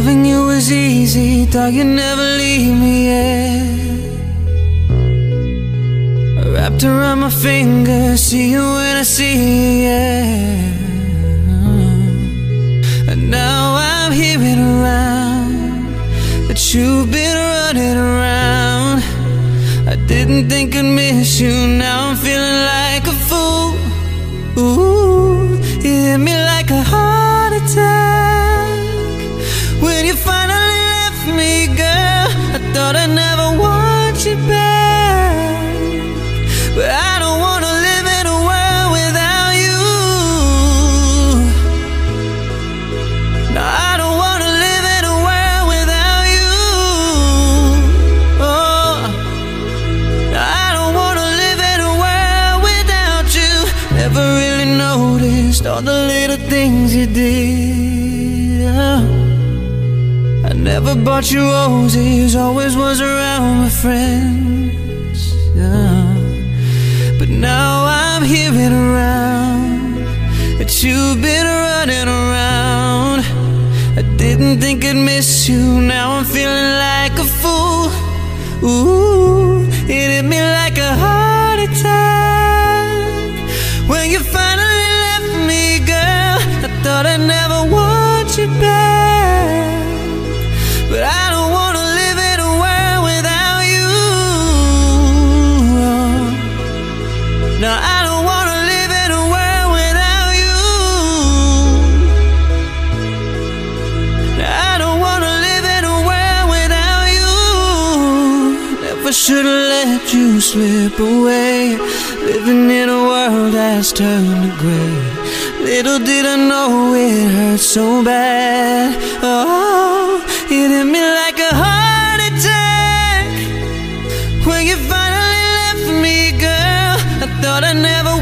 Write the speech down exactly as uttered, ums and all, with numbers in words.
Loving you was easy, thought you'd never leave me, yeah. Wrapped around my finger, see you when I see you, yeah. And now I'm hearing around that you've been running around. I didn't think I'd miss you, now I'm feeling like a fool. Ooh, you hit me like a heart attack when you finally left me, girl. I thought I'd never want you back, but I don't wanna live in a world without you. No, I don't wanna live in a world without you. Oh, no, I don't wanna live in a world without you. Never really noticed all the little things you did. Oh, I never bought you roses, always was around my friends, yeah. But now I'm hearing around that you've been running around. I didn't think I'd miss you, now I'm feeling like a fool. Ooh, it hit me like a heart attack when you finally left me, girl. I thought I'd never want you back, but I don't wanna live in a world without you. No, I don't wanna live in a world without you. No, I don't wanna live in a world without you. Never should've let you slip away, living in a world that's turned to gray. Little did I know it hurt so bad. Oh, it hit me like a heart attack when you finally left me, girl. I thought I never